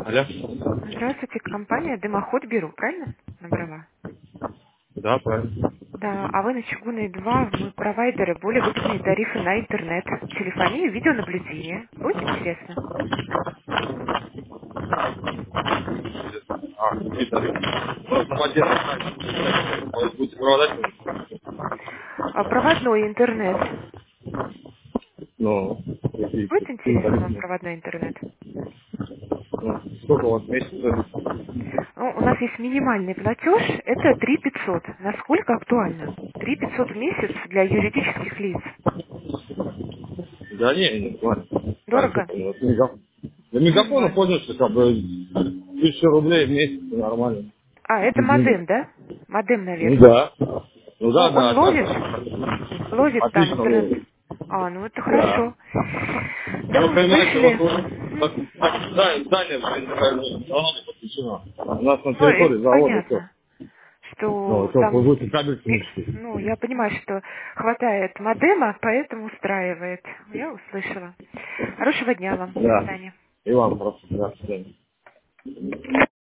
Алло. Здравствуйте, компания «Дымоход Беру», правильно набрала? Да, правильно. Да, а вы на Чугунной 2, мы провайдеры, более выгодные тарифы на интернет, телефонию, видеонаблюдение. Будет интересно? Просто в отдельном сайте. Может, будете продать? А проводной интернет. Ну, Будет какие интересен вам тарифы? проводной интернет? Ну, сколько у вас месяцев? Ну, у нас есть минимальный платеж, это 3 500. Насколько актуально? 3 500 в месяц для юридических лиц. Да не, ладно. Так, Дорого? за мегафона Нормально. пользуешься, как бы, 1000 рублей в месяц, нормально. А, это модем, да? Модем, Ну наверное. да. Ну Ну, да, он да, ловит? отлично. Ловит там Отлично интернет. ловит. А, ну это Да. хорошо. Да, Вы понимаете, вот, услышали. вот Мгм. здание, давно не подключено. У нас на Ну, это территории завода все. понятно, Ну, что что, вы там, будете кабель технический. ну, я понимаю, что хватает модема, поэтому устраивает. Я услышала. Хорошего дня вам. До Да. свидания. И вам просто, да, до свидания.